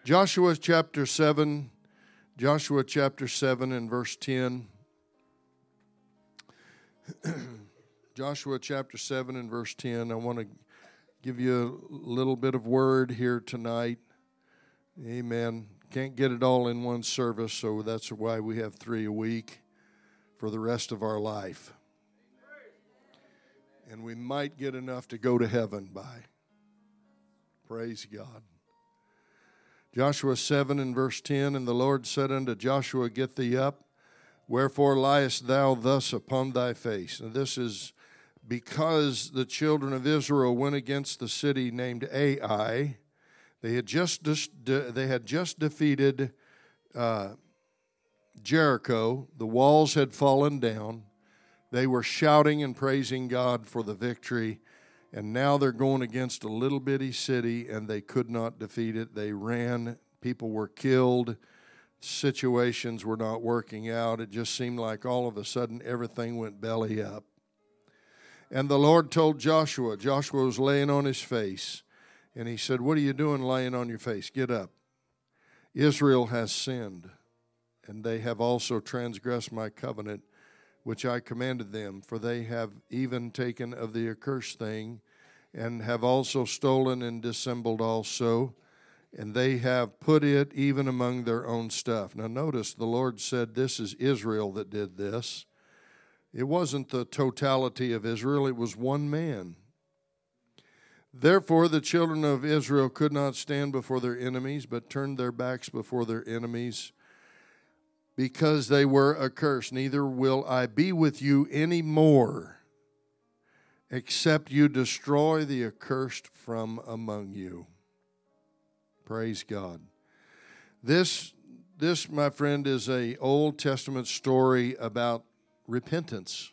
Joshua chapter 7 and verse 10. Joshua chapter 7 and verse 10. I want to give you a little bit of word here tonight. Amen. Can't get it all in one service, so that's why we have 3 a week for the rest of our life. And we might get enough to go to heaven by. Praise God. Joshua 7 and verse 10, And the Lord said unto Joshua, Get thee up, wherefore liest thou thus upon thy face? And this is because the children of Israel went against the city named Ai. They had just defeated Jericho. The walls had fallen down. They were shouting and praising God for the victory. And now they're going against a little bitty city, and they could not defeat it. They ran. People were killed. Situations were not working out. It just seemed like all of a sudden everything went belly up. And the Lord told Joshua was laying on his face, and he said, What are you doing laying on your face? Get up. Israel has sinned, and they have also transgressed my covenant, which I commanded them, for they have even taken of the accursed thing, and have also stolen and dissembled also, and they have put it even among their own stuff. Now notice the Lord said this is Israel that did this. It wasn't the totality of Israel, it was one man. Therefore the children of Israel could not stand before their enemies, but turned their backs before their enemies, because they were accursed. Neither will I be with you any more, except you destroy the accursed from among you. Praise God. This, my friend, is an Old Testament story about repentance.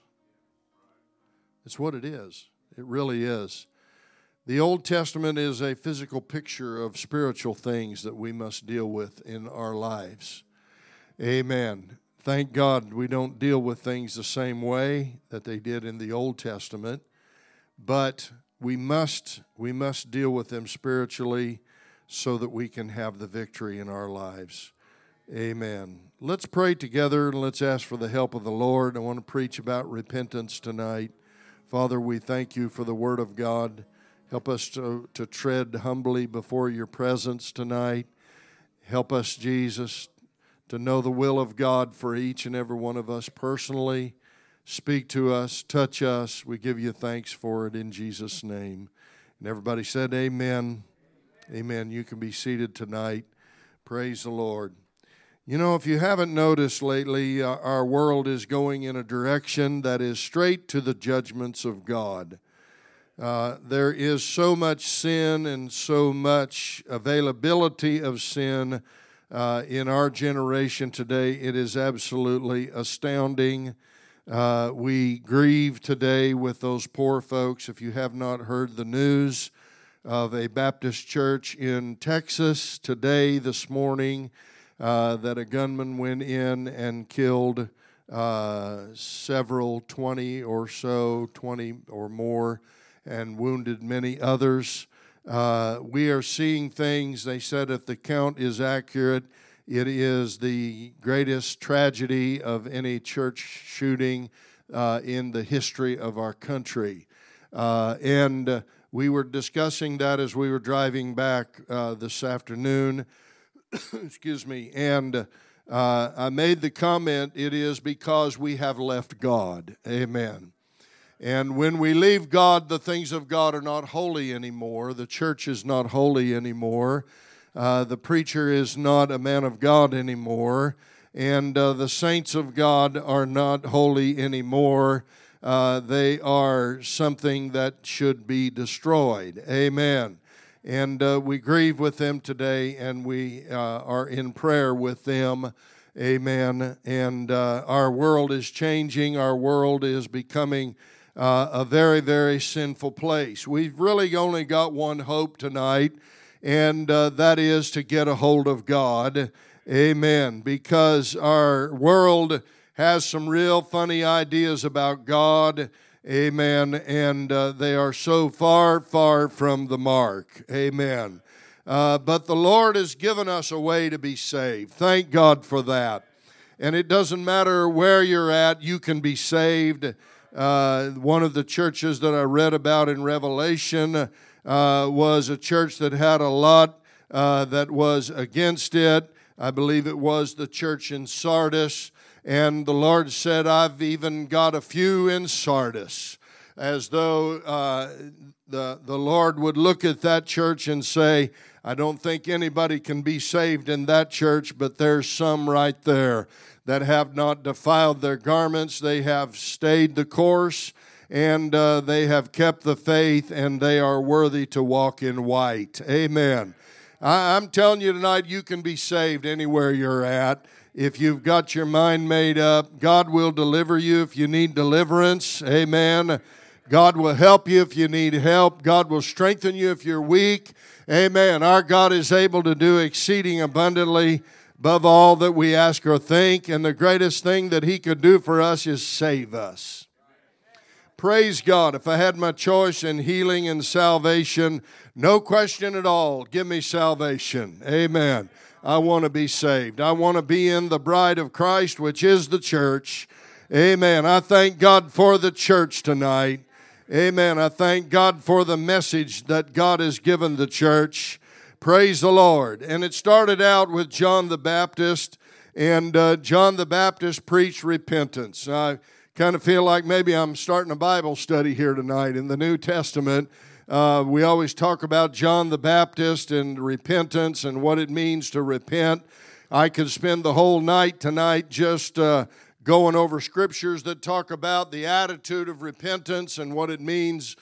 It's what it is. It really is. The Old Testament is a physical picture of spiritual things that we must deal with in our lives. Amen. Thank God we don't deal with things the same way that they did in the Old Testament, but we must deal with them spiritually so that we can have the victory in our lives. Amen. Let's pray together and let's ask for the help of the Lord. I want to preach about repentance tonight. Father, we thank you for the Word of God. Help us to tread humbly before your presence tonight. Help us, Jesus, to know the will of God for each and every one of us personally. Speak to us, touch us. We give you thanks for it in Jesus' name. And everybody said amen. Amen. You can be seated tonight. Praise the Lord. You know, if you haven't noticed lately, our world is going in a direction that is straight to the judgments of God. There is so much sin and so much availability of sin in our generation today. It is absolutely astounding. We grieve today with those poor folks. If you have not heard the news of a Baptist church in Texas today, this morning, that a gunman went in and killed several, 20 or more, and wounded many others. We are seeing things, they said if the count is accurate, it is the greatest tragedy of any church shooting in the history of our country. And we were discussing that as we were driving back this afternoon. Excuse me. And I made the comment, it is because we have left God. Amen. And when we leave God, the things of God are not holy anymore. The church is not holy anymore. The preacher is not a man of God anymore. And the saints of God are not holy anymore. They are something that should be destroyed. Amen. And we grieve with them today, and we are in prayer with them. Amen. And our world is changing. Our world is becoming a very, very sinful place. We've really only got one hope tonight, and that is to get a hold of God. Amen. Because our world has some real funny ideas about God. Amen. And they are so far, far from the mark. Amen. But the Lord has given us a way to be saved. Thank God for that. And it doesn't matter where you're at, you can be saved. One of the churches that I read about in Revelation was a church that had a lot that was against it. I believe it was the church in Sardis. And the Lord said, I've even got a few in Sardis. As though the Lord would look at that church and say, I don't think anybody can be saved in that church, but there's some right there that have not defiled their garments. They have stayed the course, and they have kept the faith, and they are worthy to walk in white. Amen. I'm telling you tonight, you can be saved anywhere you're at. If you've got your mind made up, God will deliver you if you need deliverance. Amen. God will help you if you need help. God will strengthen you if you're weak. Amen. Our God is able to do exceeding abundantly above all that we ask or think. And the greatest thing that He could do for us is save us. Praise God. If I had my choice in healing and salvation, no question at all, give me salvation. Amen. I want to be saved. I want to be in the bride of Christ, which is the church. Amen. I thank God for the church tonight. Amen. I thank God for the message that God has given the church. Praise the Lord. And it started out with John the Baptist, and John the Baptist preached repentance. I kind of feel like maybe I'm starting a Bible study here tonight in the New Testament. We always talk about John the Baptist and repentance and what it means to repent. I could spend the whole night tonight just going over scriptures that talk about the attitude of repentance and what it means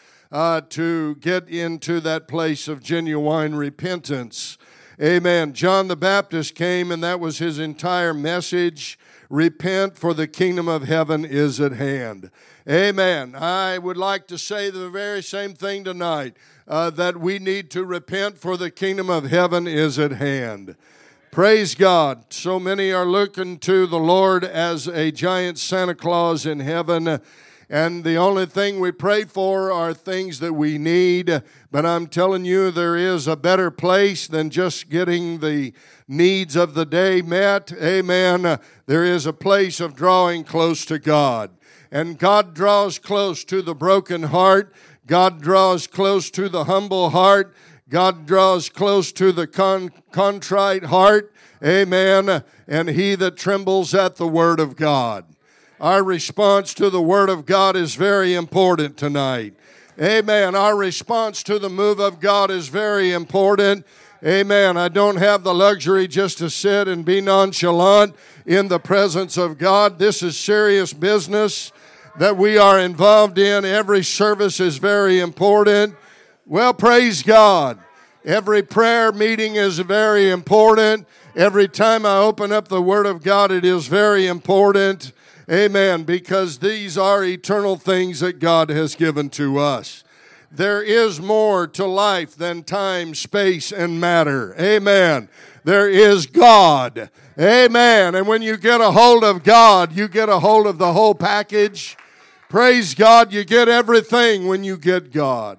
to get into that place of genuine repentance. Amen. John the Baptist came, and that was his entire message. Repent, for the kingdom of heaven is at hand. Amen. I would like to say the very same thing tonight, that we need to repent, for the kingdom of heaven is at hand. Praise God. So many are looking to the Lord as a giant Santa Claus in heaven, and the only thing we pray for are things that we need. But I'm telling you, there is a better place than just getting the needs of the day met. Amen. There is a place of drawing close to God. And God draws close to the broken heart. God draws close to the humble heart. God draws close to the contrite heart. Amen. And he that trembles at the word of God. Our response to the Word of God is very important tonight. Amen. Our response to the move of God is very important. Amen. I don't have the luxury just to sit and be nonchalant in the presence of God. This is serious business that we are involved in. Every service is very important. Well, praise God. Every prayer meeting is very important. Every time I open up the Word of God, it is very important. Amen, because these are eternal things that God has given to us. There is more to life than time, space, and matter. Amen. There is God. Amen. And when you get a hold of God, you get a hold of the whole package. Praise God, you get everything when you get God.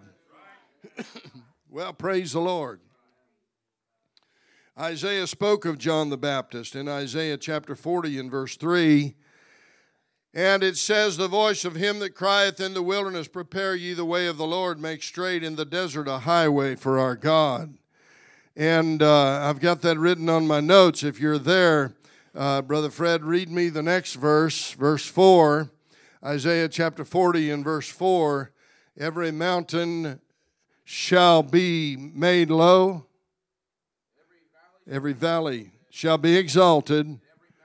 Well, praise the Lord. Isaiah spoke of John the Baptist in Isaiah chapter 40 and verse 3. And it says, the voice of him that crieth in the wilderness, prepare ye the way of the Lord, make straight in the desert a highway for our God. And I've got that written on my notes. If you're there, Brother Fred, read me the next verse, verse 4. Isaiah chapter 40 and verse 4. Every mountain shall be made low. Every valley shall be exalted.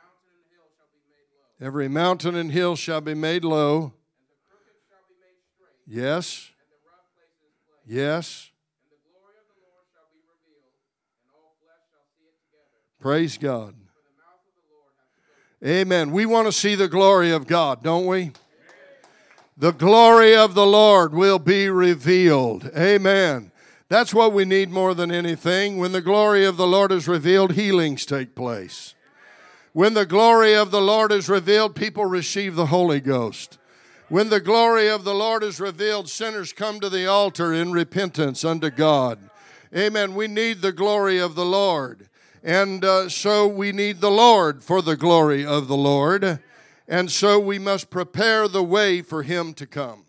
Every mountain and hill shall be made low. And the crooked shall be made straight. Yes. And the rough places plain. Yes. And the glory of the Lord shall be revealed, and all flesh shall see it together. Praise God. For the mouth of the Lord hath spoken. Amen. We want to see the glory of God, don't we? Amen. The glory of the Lord will be revealed. Amen. That's what we need more than anything. When the glory of the Lord is revealed, healings take place. When the glory of the Lord is revealed, people receive the Holy Ghost. When the glory of the Lord is revealed, sinners come to the altar in repentance unto God. Amen. We need the glory of the Lord. And so we need the Lord for the glory of the Lord. And so we must prepare the way for Him to come.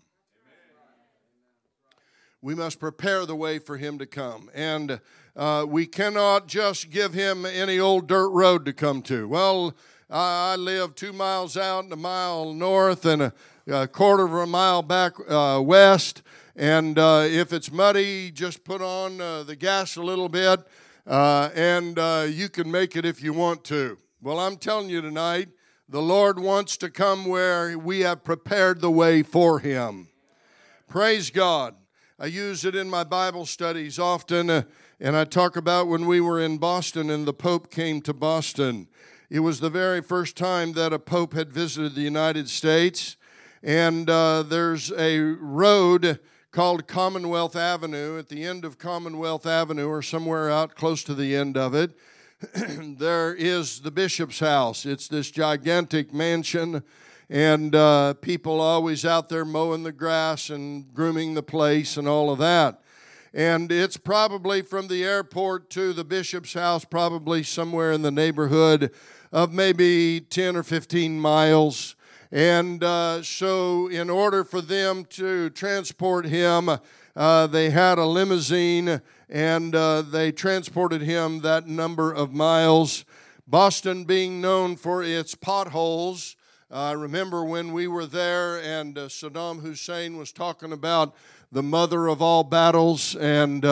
We must prepare the way for Him to come. And we cannot just give Him any old dirt road to come to. Well, I live 2 miles out and a mile north and a quarter of a mile back west. And if it's muddy, just put on the gas a little bit, and you can make it if you want to. Well, I'm telling you tonight, the Lord wants to come where we have prepared the way for Him. Praise God. I use it in my Bible studies often, and I talk about when we were in Boston and the Pope came to Boston. It was the very first time that a Pope had visited the United States, and there's a road called Commonwealth Avenue. At the end of Commonwealth Avenue, or somewhere out close to the end of it, there is the bishop's house. It's this gigantic mansion, and people always out there mowing the grass and grooming the place and all of that. And it's probably from the airport to the bishop's house, probably somewhere in the neighborhood of maybe 10 or 15 miles. And so in order for them to transport him, they had a limousine, and they transported him that number of miles. Boston being known for its potholes. I remember when we were there and Saddam Hussein was talking about the mother of all battles, and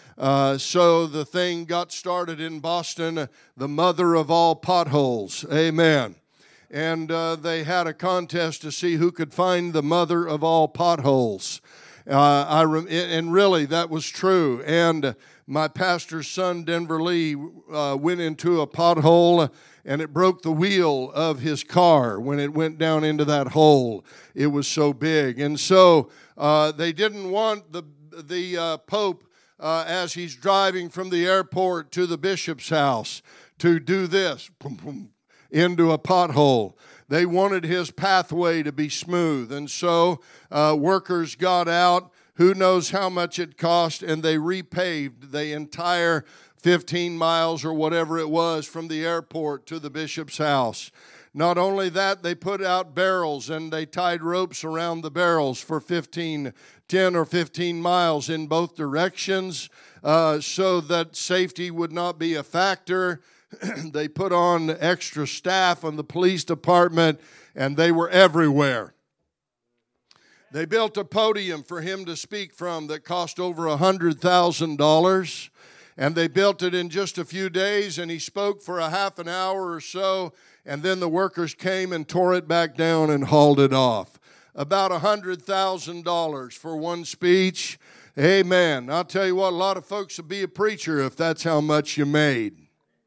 so the thing got started in Boston, the mother of all potholes. Amen. And they had a contest to see who could find the mother of all potholes. And really, that was true. And my pastor's son, Denver Lee, went into a pothole, and it broke the wheel of his car when it went down into that hole. It was so big. And so they didn't want the Pope, as he's driving from the airport to the bishop's house, to do this, boom, boom, into a pothole. They wanted his pathway to be smooth. And so workers got out. Who knows how much it cost, and they repaved the entire 15 miles or whatever it was from the airport to the bishop's house. Not only that, they put out barrels, and they tied ropes around the barrels for 10 or 15 miles in both directions so that safety would not be a factor. They put on extra staff on the police department, and they were everywhere. They built a podium for him to speak from that cost over $100,000, and they built it in just a few days, and he spoke for a half an hour or so, and then the workers came and tore it back down and hauled it off. About $100,000 for one speech. Amen. I'll tell you what, a lot of folks would be a preacher if that's how much you made.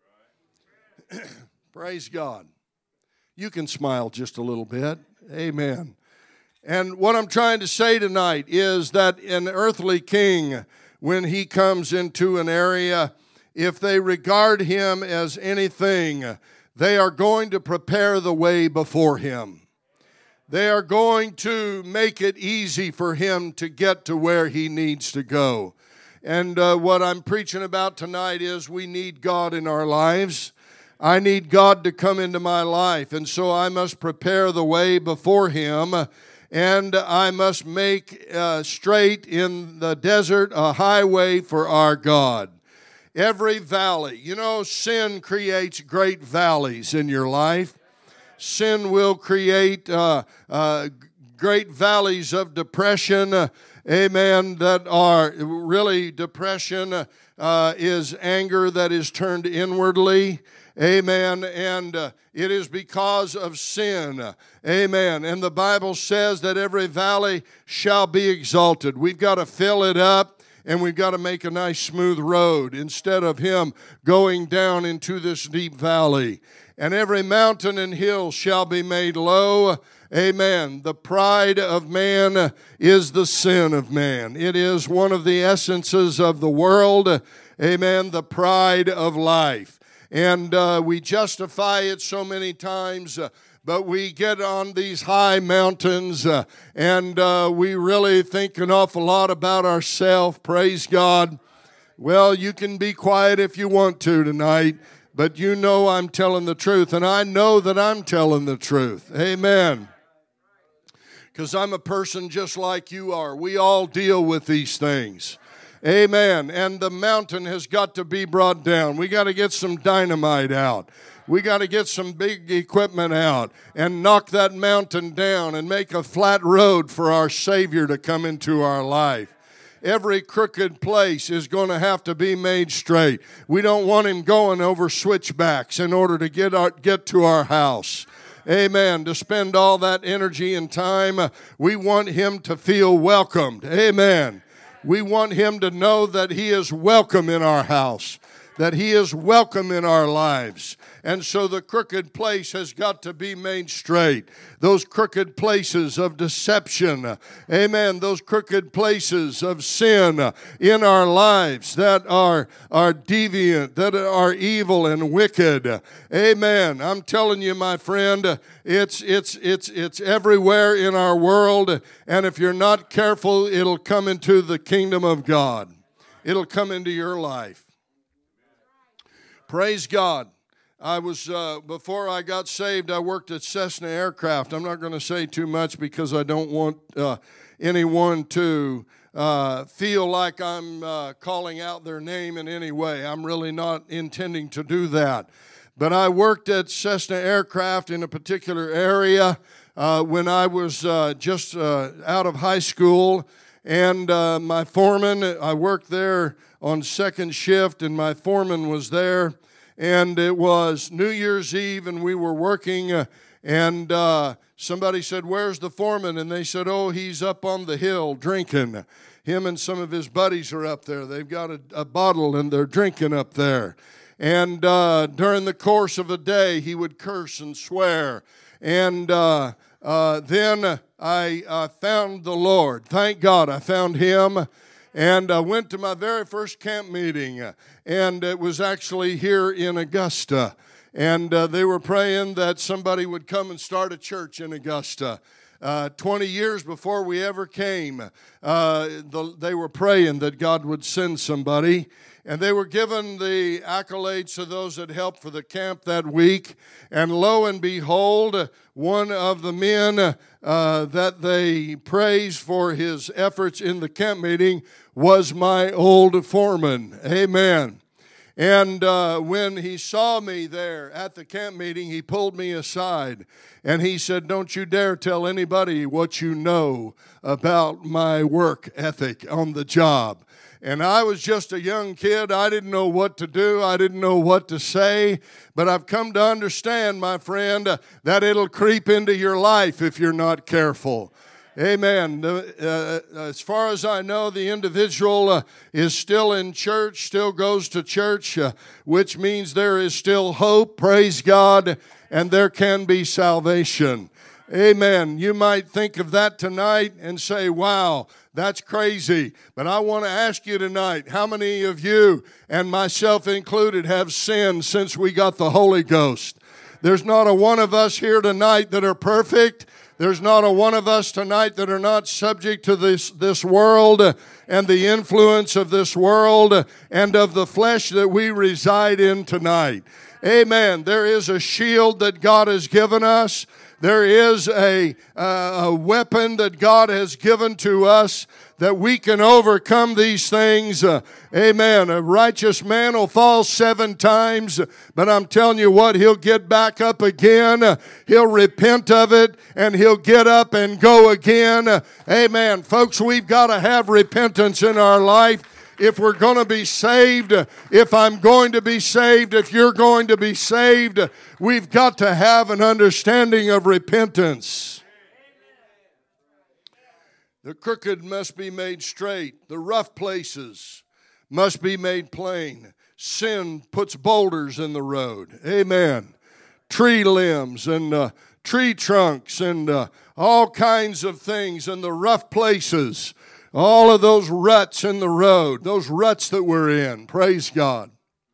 Praise God. You can smile just a little bit. Amen. And what I'm trying to say tonight is that an earthly king, when he comes into an area, if they regard him as anything, they are going to prepare the way before him. They are going to make it easy for him to get to where he needs to go. And what I'm preaching about tonight is we need God in our lives. I need God to come into my life, and so I must prepare the way before Him, and I must make straight in the desert a highway for our God. Every valley, you know, sin creates great valleys in your life. Sin will create great valleys of depression, amen, that are really depression is anger that is turned inwardly. Amen. And it is because of sin. Amen. And the Bible says that every valley shall be exalted. We've got to fill it up, and we've got to make a nice smooth road instead of him going down into this deep valley. And every mountain and hill shall be made low. Amen. The pride of man is the sin of man. It is one of the essences of the world. Amen. The pride of life. And we justify it so many times, but we get on these high mountains and we really think an awful lot about ourselves. Praise God. Well, you can be quiet if you want to tonight, but you know I'm telling the truth, and I know that I'm telling the truth. Amen. Because I'm a person just like you are. We all deal with these things. Amen. And the mountain has got to be brought down. We got to get some dynamite out. We got to get some big equipment out and knock that mountain down and make a flat road for our Savior to come into our life. Every crooked place is going to have to be made straight. We don't want him going over switchbacks in order to get to our house. Amen. To spend all that energy and time, we want him to feel welcomed. Amen. We want him to know that he is welcome in our house, that he is welcome in our lives. And so the crooked place has got to be made straight. Those crooked places of deception, amen, those crooked places of sin in our lives that are deviant, that are evil and wicked. Amen. I'm telling you, my friend, it's everywhere in our world, and if you're not careful, it'll come into the kingdom of God. It'll come into your life. Praise God. Before I got saved, I worked at Cessna Aircraft. I'm not going to say too much because I don't want anyone to feel like I'm calling out their name in any way. I'm really not intending to do that. But I worked at Cessna Aircraft in a particular area when I was just out of high school. And my foreman, I worked there on second shift, and my foreman was there. And it was New Year's Eve, and we were working, and somebody said, "Where's the foreman?" And they said, "Oh, he's up on the hill drinking. Him and some of his buddies are up there. They've got a bottle, and they're drinking up there." And during the course of a day, he would curse and swear. And then I found the Lord. Thank God I found him. And I went to my very first camp meeting, and it was actually here in Augusta. And they were praying that somebody would come and start a church in Augusta. 20 years before we ever came, they were praying that God would send somebody. And they were given the accolades to those that helped for the camp that week. And lo and behold, one of the men that they praised for his efforts in the camp meeting was my old foreman. Amen. And when he saw me there at the camp meeting, he pulled me aside and he said, "Don't you dare tell anybody what you know about my work ethic on the job." And I was just a young kid. I didn't know what to do. I didn't know what to say. But I've come to understand, my friend, that it'll creep into your life if you're not careful. Amen. As far as I know, the individual is still in church, still goes to church, which means there is still hope, praise God, and there can be salvation. Amen. You might think of that tonight and say, "Wow, that's crazy." But I want to ask you tonight, how many of you, and myself included, have sinned since we got the Holy Ghost? There's not a one of us here tonight that are perfect. There's not a one of us tonight that are not subject to this world and the influence of this world and of the flesh that we reside in tonight. Amen. There is a shield that God has given us. There is a weapon that God has given to us that we can overcome these things. Amen. A righteous man will fall 7 times, but I'm telling you what, he'll get back up again. He'll repent of it, and he'll get up and go again. Amen. Folks, we've got to have repentance in our life. If we're going to be saved, if I'm going to be saved, if you're going to be saved, we've got to have an understanding of repentance. The crooked must be made straight. The rough places must be made plain. Sin puts boulders in the road. Amen. Tree limbs and tree trunks and all kinds of things in the rough places. All of those ruts in the road, those ruts that we're in, praise God.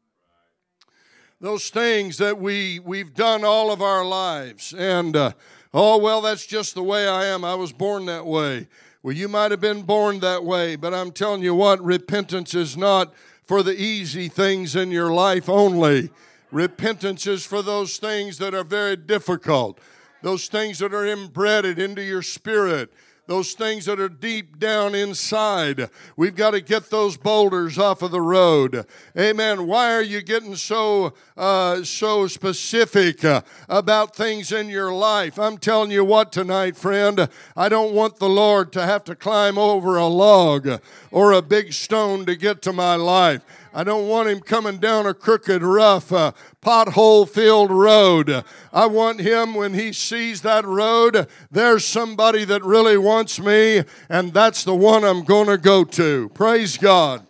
Those things that we've done all of our lives. And, that's just the way I am. I was born that way. Well, you might have been born that way, but I'm telling you what, repentance is not for the easy things in your life only. Repentance is for those things that are very difficult, those things that are embedded into your spirit, those things that are deep down inside. We've got to get those boulders off of the road. Amen. Why are you getting so specific about things in your life? I'm telling you what tonight, friend. I don't want the Lord to have to climb over a log or a big stone to get to my life. I don't want him coming down a crooked, rough, pothole-filled road. I want him, when he sees that road, there's somebody that really wants me, and that's the one I'm going to go to. Praise God.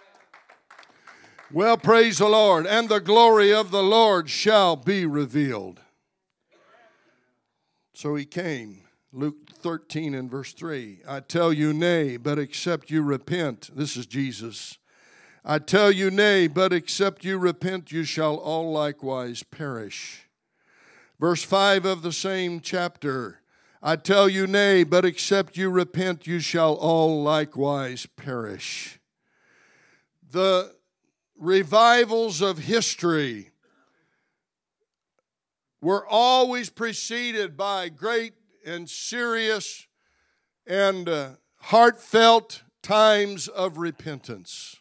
Well, praise the Lord. And the glory of the Lord shall be revealed. So he came. Luke 13 and verse 3. I tell you, nay, but except you repent. This is Jesus. I tell you, nay, but except you repent, you shall all likewise perish. Verse 5 of the same chapter. I tell you, nay, but except you repent, you shall all likewise perish. The revivals of history were always preceded by great and serious and heartfelt times of repentance.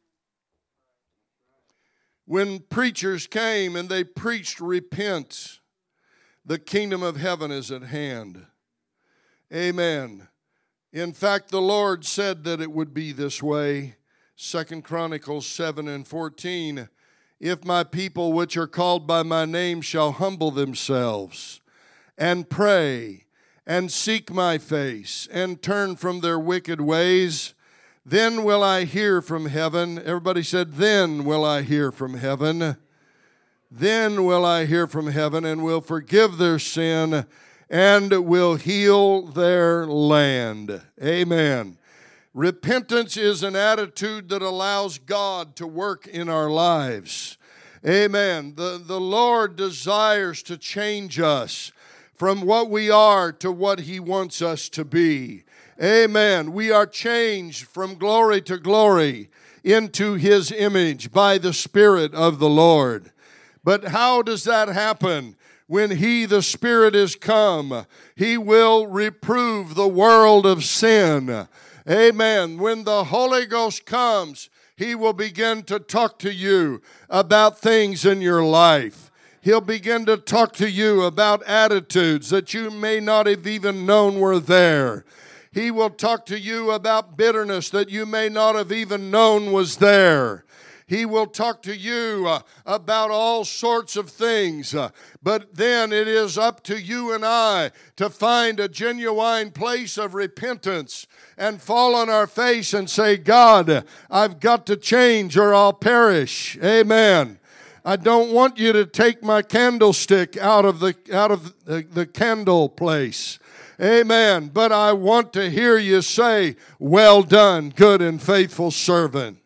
When preachers came and they preached, repent, the kingdom of heaven is at hand. Amen. In fact, the Lord said that it would be this way. 2 Chronicles 7 and 14. If my people which are called by my name shall humble themselves and pray and seek my face and turn from their wicked ways, then will I hear from heaven. Everybody said, then will I hear from heaven. Then will I hear from heaven and will forgive their sin and will heal their land. Amen. Repentance is an attitude that allows God to work in our lives. Amen. The Lord desires to change us from what we are to what He wants us to be. Amen. We are changed from glory to glory into His image by the Spirit of the Lord. But how does that happen? When He, the Spirit, is come, He will reprove the world of sin. Amen. When the Holy Ghost comes, He will begin to talk to you about things in your life. He'll begin to talk to you about attitudes that you may not have even known were there. He will talk to you about bitterness that you may not have even known was there. He will talk to you about all sorts of things. But then it is up to you and I to find a genuine place of repentance and fall on our face and say, God, I've got to change or I'll perish. Amen. I don't want you to take my candlestick out of the candle place. Amen. But I want to hear you say, well done, good and faithful servant.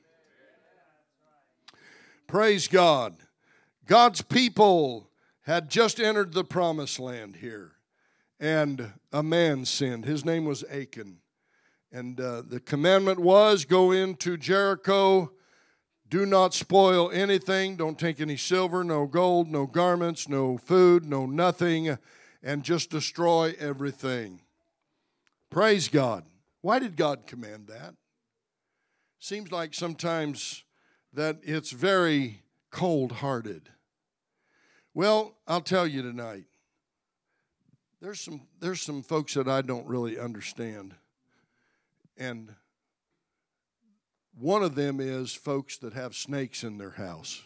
Praise God. God's people had just entered the promised land here. And a man sinned. His name was Achan. And the commandment was, go into Jericho. Do not spoil anything. Don't take any silver, no gold, no garments, no food, no nothing. And just destroy everything. Praise God. Why did God command that? Seems like sometimes that it's very cold-hearted. Well, I'll tell you tonight. There's some folks that I don't really understand. And one of them is folks that have snakes in their house.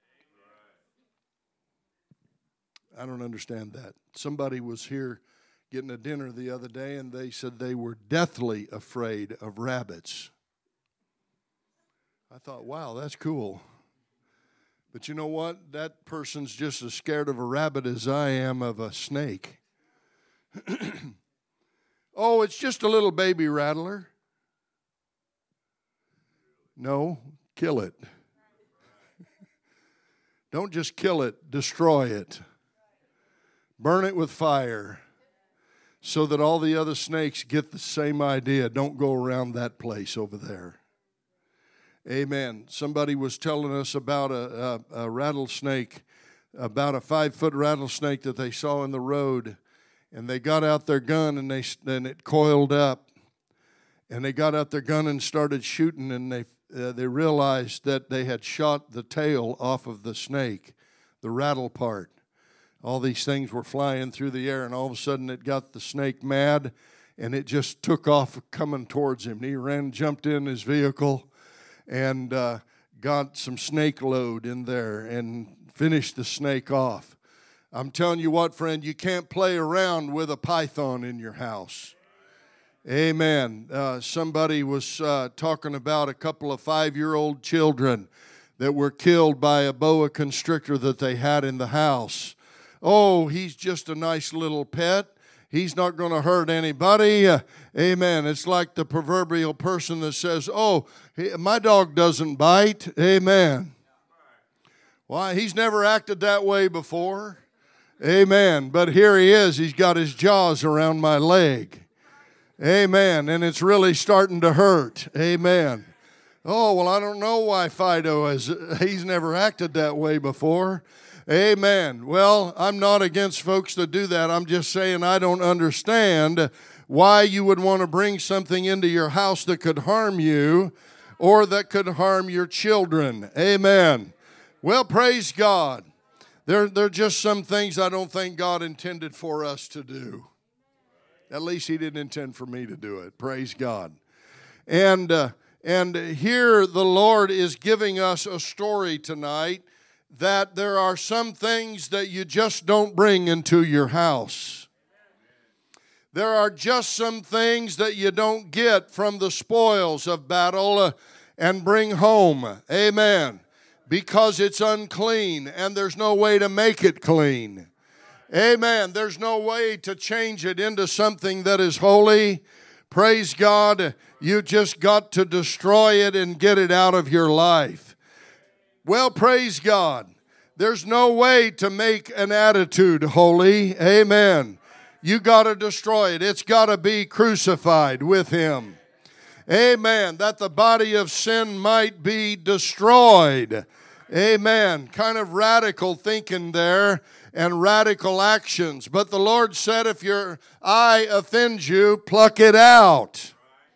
I don't understand that. Somebody was here getting a dinner the other day, and they said they were deathly afraid of rabbits. I thought, wow, that's cool. But you know what? That person's just as scared of a rabbit as I am of a snake. Oh, it's just a little baby rattler. No, kill it. Don't just kill it, destroy it. Burn it with fire so that all the other snakes get the same idea. Don't go around that place over there. Amen. Somebody was telling us about a rattlesnake, about a 5-foot rattlesnake that they saw in the road. And they got out their gun, and it coiled up. And they got out their gun and started shooting, and they realized that they had shot the tail off of the snake, the rattle part. All these things were flying through the air, and all of a sudden it got the snake mad, and it just took off coming towards him. He jumped in his vehicle, and got some snake load in there and finished the snake off. I'm telling you what, friend, you can't play around with a python in your house. Amen. Somebody was talking about a couple of 5-year-old children that were killed by a boa constrictor that they had in the house. Oh, he's just a nice little pet. He's not going to hurt anybody. Amen. It's like the proverbial person that says, oh, my dog doesn't bite. Amen. Why? He's never acted that way before. Amen. But here he is. He's got his jaws around my leg. Amen. And it's really starting to hurt. Amen. Oh, well, I don't know why Fido he's never acted that way before. Amen. Well, I'm not against folks that do that. I'm just saying I don't understand why you would want to bring something into your house that could harm you or that could harm your children. Amen. Well, praise God. There are just some things I don't think God intended for us to do. At least He didn't intend for me to do it. Praise God. And here the Lord is giving us a story tonight that there are some things that you just don't bring into your house. There are just some things that you don't get from the spoils of battle and bring home. Amen. Because it's unclean and there's no way to make it clean. Amen. There's no way to change it into something that is holy. Praise God. You just got to destroy it and get it out of your life. Well, praise God. There's no way to make an attitude holy. Amen. You got to destroy it. It's got to be crucified with Him. Amen. That the body of sin might be destroyed. Amen. Kind of radical thinking there and radical actions. But the Lord said, if your eye offends you, pluck it out.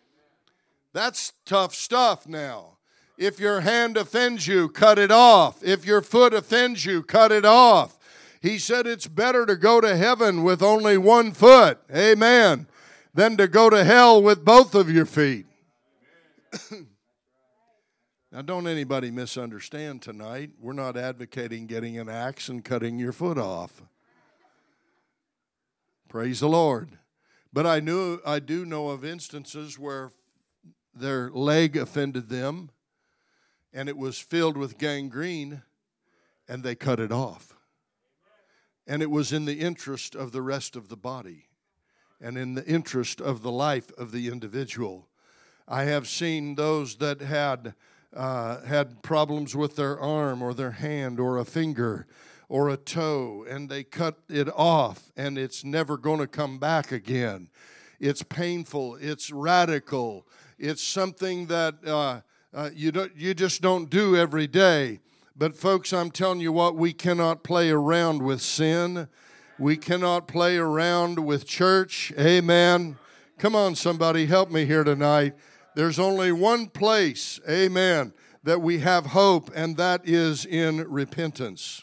That's tough stuff now. If your hand offends you, cut it off. If your foot offends you, cut it off. He said it's better to go to heaven with only one foot, amen, than to go to hell with both of your feet. Now, don't anybody misunderstand tonight. We're not advocating getting an axe and cutting your foot off. Praise the Lord. But I do know of instances where their leg offended them, and it was filled with gangrene, and they cut it off. And it was in the interest of the rest of the body and in the interest of the life of the individual. I have seen those that had problems with their arm or their hand or a finger or a toe, and they cut it off, and it's never going to come back again. It's painful. It's radical. It's something that you just don't do every day. But folks, I'm telling you what, we cannot play around with sin. We cannot play around with church. Amen. Come on, somebody, help me here tonight. There's only one place, amen, that we have hope, and that is in repentance.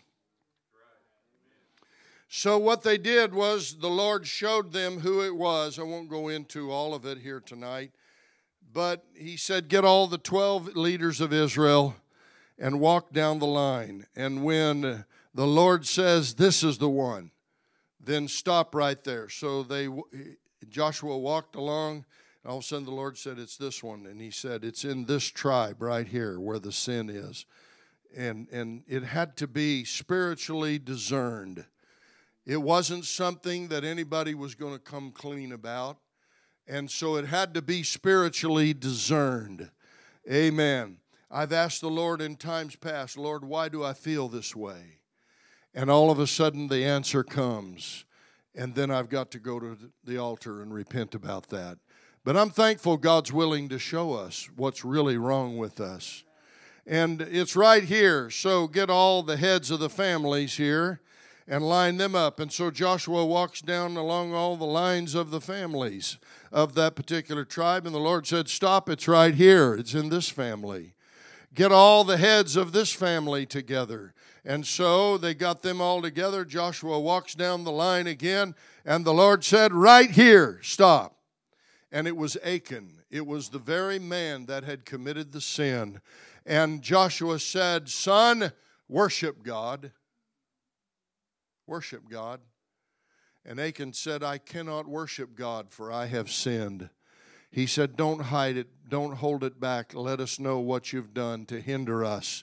So what they did was the Lord showed them who it was. I won't go into all of it here tonight. But He said, get all the 12 leaders of Israel and walk down the line. And when the Lord says, this is the one, then stop right there. So Joshua walked along, and all of a sudden the Lord said, it's this one. And He said, it's in this tribe right here where the sin is. And it had to be spiritually discerned. It wasn't something that anybody was going to come clean about. And so it had to be spiritually discerned. Amen. I've asked the Lord in times past, Lord, why do I feel this way? And all of a sudden the answer comes. And then I've got to go to the altar and repent about that. But I'm thankful God's willing to show us what's really wrong with us. And it's right here. So get all the heads of the families here and line them up. And so Joshua walks down along all the lines of the families of that particular tribe. And the Lord said, stop, it's right here. It's in this family. Get all the heads of this family together. And so they got them all together. Joshua walks down the line again. And the Lord said, right here, stop. And it was Achan. It was the very man that had committed the sin. And Joshua said, son, worship God. Worship God. And Achan said, I cannot worship God, for I have sinned. He said, don't hide it. Don't hold it back. Let us know what you've done to hinder us.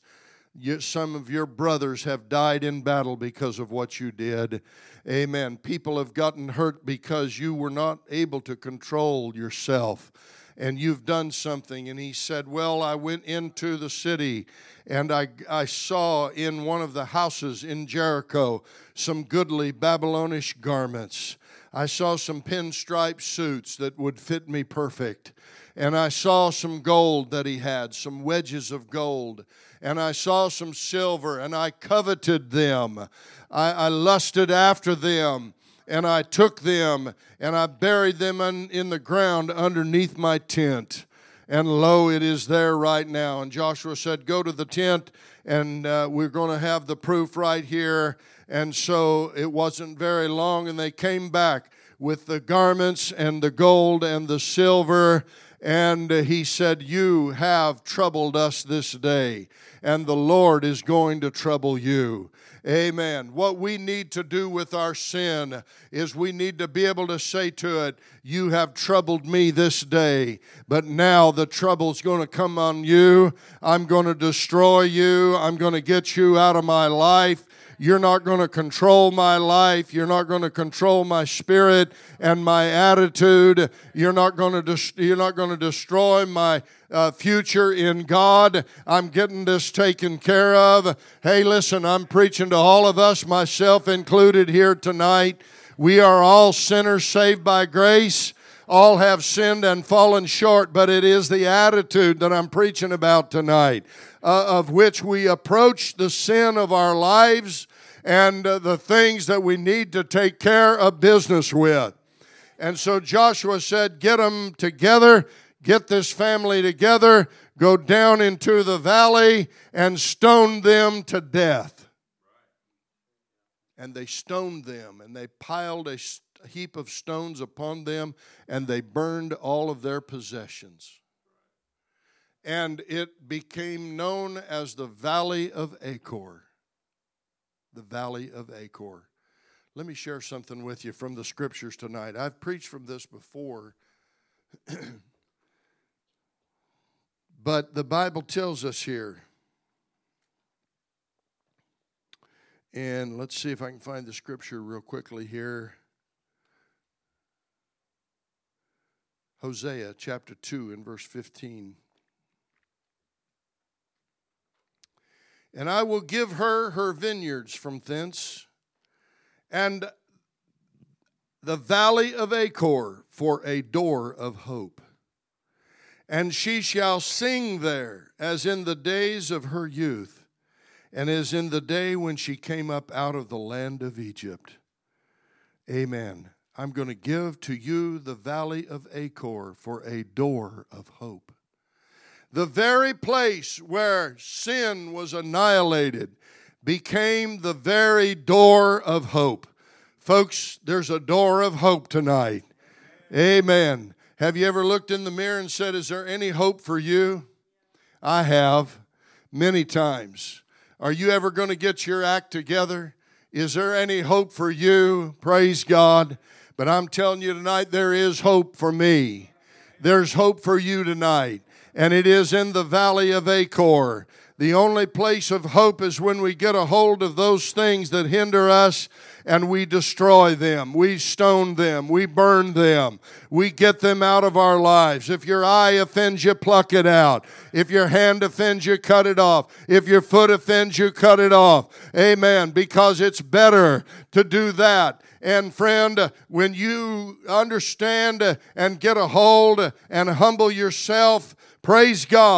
Some of your brothers have died in battle because of what you did. Amen. People have gotten hurt because you were not able to control yourself. And you've done something. And he said, well, I went into the city and I saw in one of the houses in Jericho some goodly Babylonish garments. I saw some pinstripe suits that would fit me perfect. And I saw some gold that he had, some wedges of gold. And I saw some silver, and I coveted them. I lusted after them, and I took them, and I buried them in the ground underneath my tent. And lo, it is there right now. And Joshua said, go to the tent, and we're going to have the proof right here. And so it wasn't very long, and they came back with the garments and the gold and the silver. And he said, you have troubled us this day, and the Lord is going to trouble you. Amen. What we need to do with our sin is we need to be able to say to it, you have troubled me this day, but now the trouble's going to come on you. I'm going to destroy you. I'm going to get you out of my life. You're not going to control my life. You're not going to control my spirit and my attitude. You're not going to destroy my future in God. I'm getting this taken care of. Hey, listen, I'm preaching to all of us, myself included here tonight. We are all sinners saved by grace. All have sinned and fallen short, but it is the attitude that I'm preaching about tonight, of which we approach the sin of our lives and the things that we need to take care of business with. And so Joshua said, get them together, get this family together, go down into the valley and stone them to death. And they stoned them, and they piled a heap of stones upon them, and they burned all of their possessions. And it became known as the Valley of Achor. The Valley of Achor. Let me share something with you from the Scriptures tonight. I've preached from this before, but the Bible tells us here, and let's see if I can find the Scripture real quickly here. Hosea chapter 2 and verse 15. And I will give her vineyards from thence, and the valley of Achor for a door of hope. And she shall sing there as in the days of her youth, and as in the day when she came up out of the land of Egypt. Amen. I'm going to give to you the valley of Achor for a door of hope. The very place where sin was annihilated became the very door of hope. Folks, there's a door of hope tonight. Amen. Have you ever looked in the mirror and said, is there any hope for you? I have, many times. Are you ever going to get your act together? Is there any hope for you? Praise God. But I'm telling you tonight, there is hope for me. There's hope for you tonight. And it is in the valley of Achor. The only place of hope is when we get a hold of those things that hinder us and we destroy them. We stone them. We burn them. We get them out of our lives. If your eye offends you, pluck it out. If your hand offends you, cut it off. If your foot offends you, cut it off. Amen. Because it's better to do that. And friend, when you understand and get a hold and humble yourself, praise God,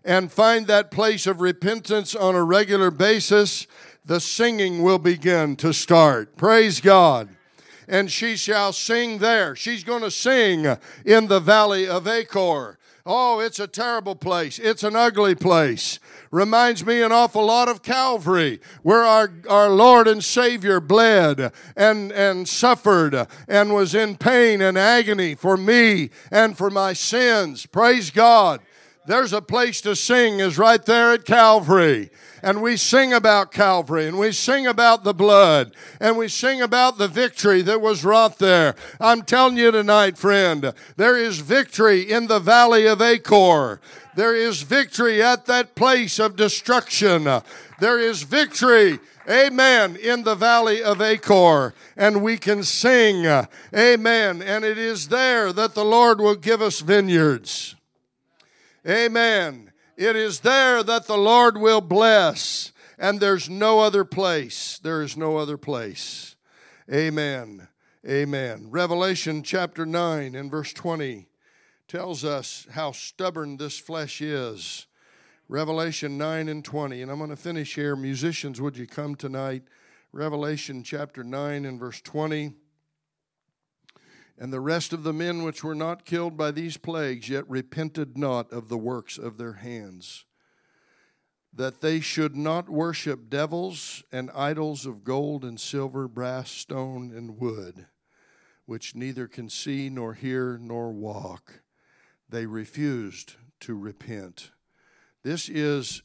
and find that place of repentance on a regular basis, the singing will begin to start. Praise God. And she shall sing there. She's going to sing in the valley of Achor. Oh, it's a terrible place. It's an ugly place. Reminds me an awful lot of Calvary, where our Lord and Savior bled and suffered and was in pain and agony for me and for my sins. Praise God. There's a place to sing is right there at Calvary. And we sing about Calvary, and we sing about the blood, and we sing about the victory that was wrought there. I'm telling you tonight, friend, there is victory in the valley of Achor. There is victory at that place of destruction. There is victory, amen, in the valley of Achor. And we can sing, amen. And it is there that the Lord will give us vineyards. Amen. It is there that the Lord will bless, and there's no other place. There is no other place. Amen. Amen. Revelation chapter 9 and verse 20 tells us how stubborn this flesh is. Revelation 9 and 20. And I'm going to finish here. Musicians, would you come tonight? Revelation chapter 9 and verse 20. And the rest of the men which were not killed by these plagues yet repented not of the works of their hands, that they should not worship devils and idols of gold and silver, brass, stone, and wood, which neither can see nor hear nor walk. They refused to repent. This is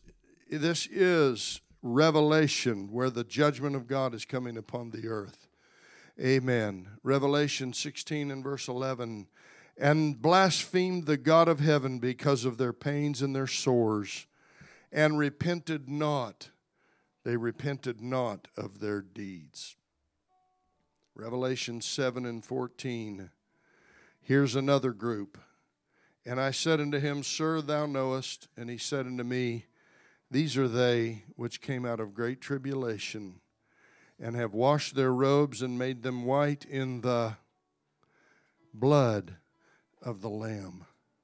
Revelation, where the judgment of God is coming upon the earth. Amen. Revelation 16 and verse 11. And blasphemed the God of heaven because of their pains and their sores, and repented not. They repented not of their deeds. Revelation 7 and 14. Here's another group. And I said unto him, Sir, thou knowest. And he said unto me, These are they which came out of great tribulation, and have washed their robes and made them white in the blood of the Lamb.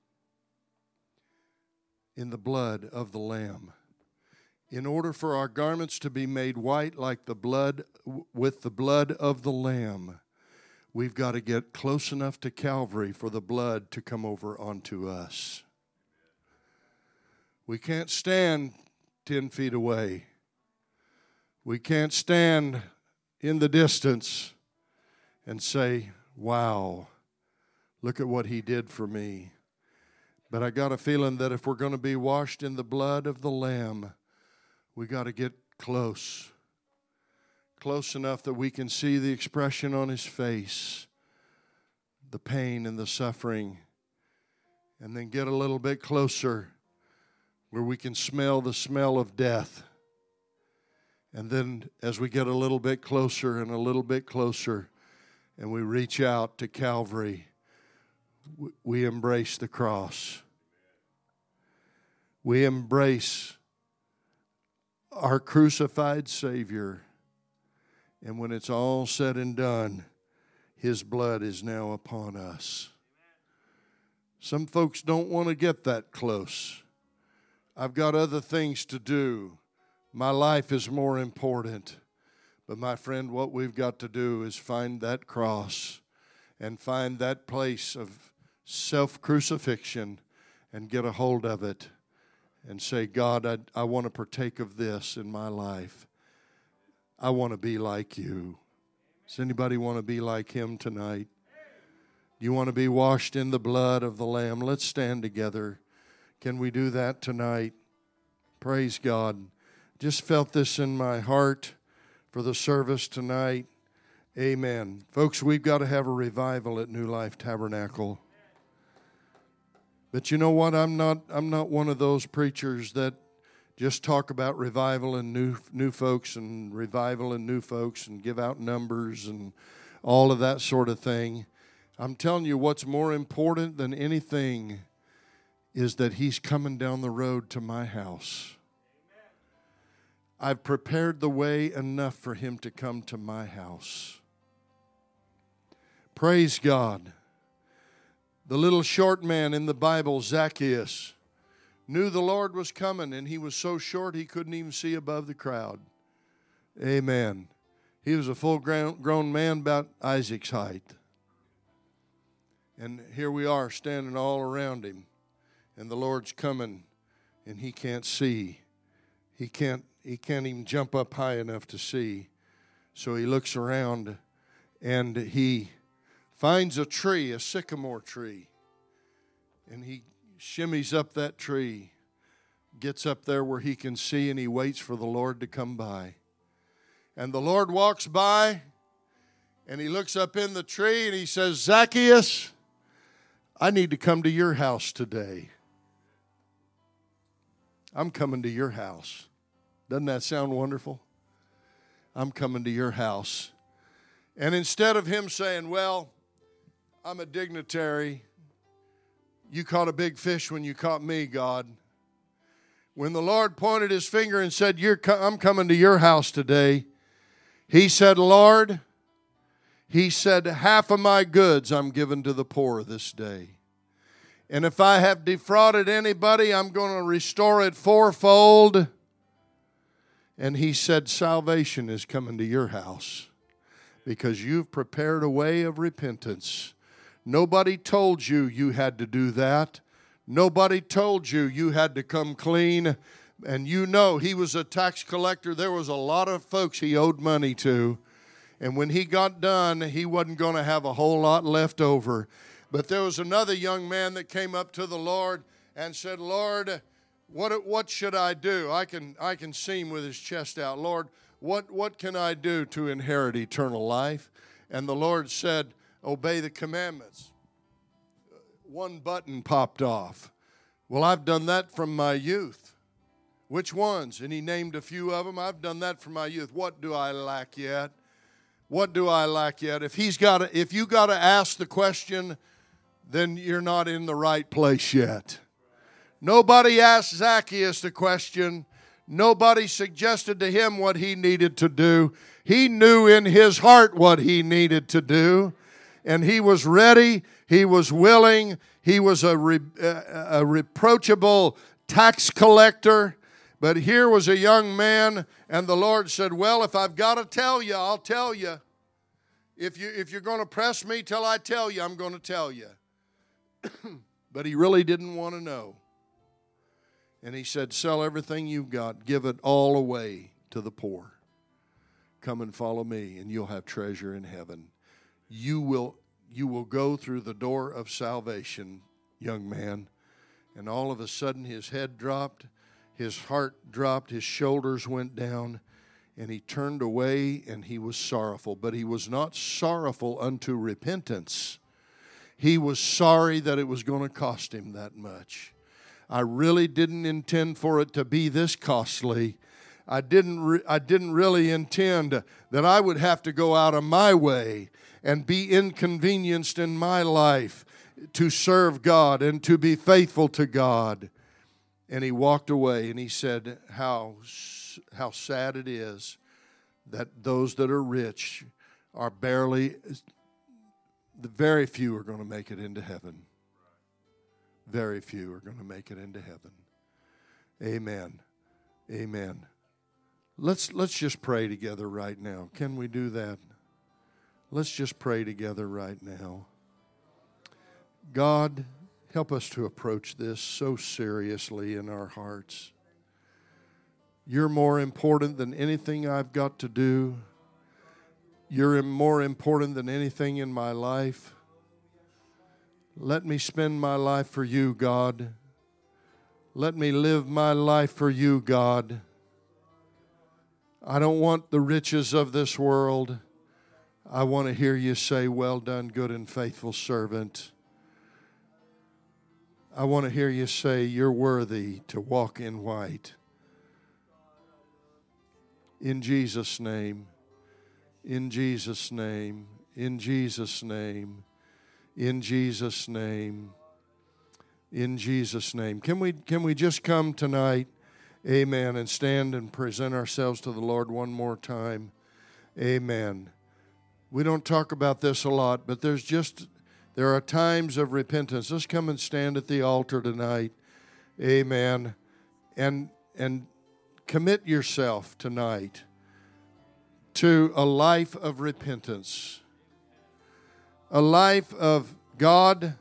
In the blood of the Lamb. In order for our garments to be made white like the blood, with the blood of the Lamb, we've got to get close enough to Calvary for the blood to come over onto us. We can't stand 10 feet away. We can't stand in the distance and say, wow, look at what he did for me. But I got a feeling that if we're going to be washed in the blood of the Lamb, we got to get close enough that we can see the expression on his face, the pain and the suffering, and then get a little bit closer where we can smell the smell of death. And then as we get a little bit closer and a little bit closer, and we reach out to Calvary, we embrace the cross. We embrace our crucified Savior. And when it's all said and done, his blood is now upon us. Some folks don't want to get that close. I've got other things to do. My life is more important. But my friend, what we've got to do is find that cross and find that place of self-crucifixion and get a hold of it and say, God, I want to partake of this in my life. I want to be like you. Does anybody want to be like him tonight? You want to be washed in the blood of the Lamb? Let's stand together. Can we do that tonight? Praise God. Just felt this in my heart for the service tonight. Amen. Folks, we've got to have a revival at New Life Tabernacle. But you know what? I'm not one of those preachers that just talk about revival and new folks and revival and new folks and give out numbers and all of that sort of thing. I'm telling you, what's more important than anything is that he's coming down the road to my house. I've prepared the way enough for him to come to my house. Praise God. The little short man in the Bible, Zacchaeus, knew the Lord was coming, and he was so short he couldn't even see above the crowd. Amen. He was a full-grown man about Isaac's height. And here we are standing all around him, and the Lord's coming, and he can't see. He can't even jump up high enough to see. So he looks around, and he finds a tree, a sycamore tree, and he shimmies up that tree, gets up there where he can see, and he waits for the Lord to come by. And the Lord walks by, and he looks up in the tree, and he says, Zacchaeus, I need to come to your house today. I'm coming to your house. Doesn't that sound wonderful? I'm coming to your house. And instead of him saying, well, I'm a dignitary, you caught a big fish when you caught me, God. When the Lord pointed his finger and said, I'm coming to your house today, he said, Lord, he said, half of my goods I'm giving to the poor this day. And if I have defrauded anybody, I'm going to restore it fourfold. And he said, salvation is coming to your house because you've prepared a way of repentance. Nobody told you you had to do that. Nobody told you you had to come clean. And you know, he was a tax collector. There was a lot of folks he owed money to. And when he got done, he wasn't going to have a whole lot left over. But there was another young man that came up to the Lord and said, Lord, what should I do? I can see him with his chest out. Lord, what can I do to inherit eternal life? And the Lord said, obey the commandments. One button popped off. Well, I've done that from my youth. Which ones? And he named a few of them. I've done that from my youth. What do I lack yet? What do I lack yet? If you got to ask the question, then you're not in the right place yet. Nobody asked Zacchaeus the question. Nobody suggested to him what he needed to do. He knew in his heart what he needed to do. And he was ready. He was willing. He was a reproachable tax collector. But here was a young man, and the Lord said, well, if I've got to tell you, I'll tell you. If you're going to press me till I tell you, I'm going to tell you. But he really didn't want to know. And he said, sell everything you've got. Give it all away to the poor. Come and follow me, and you'll have treasure in heaven. You will go through the door of salvation, young man. And all of a sudden his head dropped, his heart dropped, his shoulders went down, and he turned away and he was sorrowful. But he was not sorrowful unto repentance. He was sorry that it was going to cost him that much. I really didn't intend for it to be this costly. I didn't really intend that I would have to go out of my way and be inconvenienced in my life to serve God and to be faithful to God. And he walked away and he said, how sad it is that those that are rich are very few are going to make it into heaven. Very few are going to make it into heaven. Amen. Amen. Let's just pray together right now. Can we do that? Let's just pray together right now. God, help us to approach this so seriously in our hearts. You're more important than anything I've got to do. You're more important than anything in my life. Let me spend my life for you, God. Let me live my life for you, God. I don't want the riches of this world. I want to hear you say, well done, good and faithful servant. I want to hear you say, you're worthy to walk in white. In Jesus' name, in Jesus' name, in Jesus' name, in Jesus' name, in Jesus' name. Can we just come tonight, amen, and stand and present ourselves to the Lord one more time? Amen. We don't talk about this a lot, but there are times of repentance. Let's come and stand at the altar tonight Amen. And commit yourself tonight to a life of repentance. A life of God,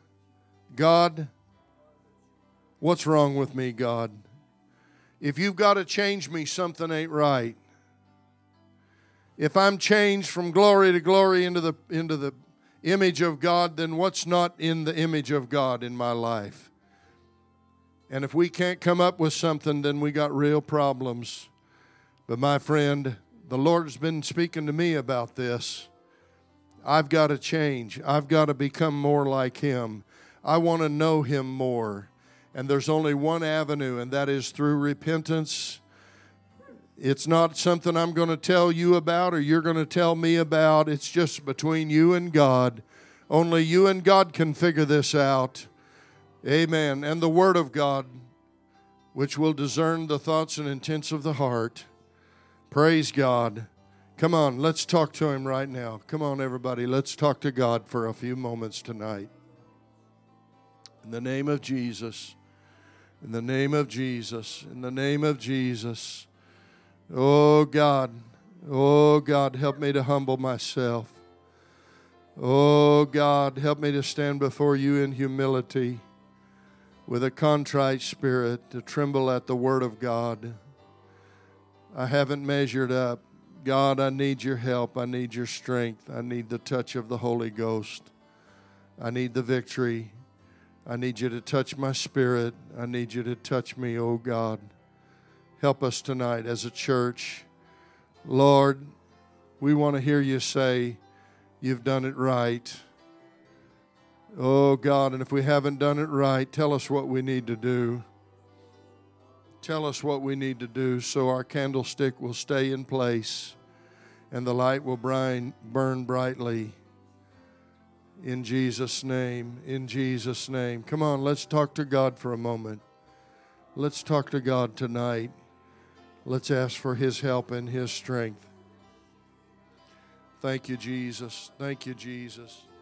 what's wrong with me, God? If you've got to change me, something ain't right. If I'm changed from glory to glory into the image of God, then what's not in the image of God in my life? And if we can't come up with something, then we got real problems. But my friend, the Lord's been speaking to me about this. I've got to change. I've got to become more like Him. I want to know Him more. And there's only one avenue, and that is through repentance. It's not something I'm going to tell you about or you're going to tell me about. It's just between you and God. Only you and God can figure this out. Amen. And the Word of God, which will discern the thoughts and intents of the heart. Praise God. Come on, let's talk to Him right now. Come on, everybody. Let's talk to God for a few moments tonight. In the name of Jesus. In the name of Jesus. In the name of Jesus. Oh, God. Oh, God, help me to humble myself. Oh, God, help me to stand before you in humility with a contrite spirit, to tremble at the Word of God. I haven't measured up. God, I need your help. I need your strength. I need the touch of the Holy Ghost. I need the victory. I need you to touch my spirit. I need you to touch me, oh God. Help us tonight as a church. Lord, we want to hear you say, you've done it right. Oh God, and if we haven't done it right, tell us what we need to do. Tell us what we need to do so our candlestick will stay in place and the light will burn brightly. In Jesus' name, in Jesus' name. Come on, let's talk to God for a moment. Let's talk to God tonight. Let's ask for His help and His strength. Thank you, Jesus. Thank you, Jesus.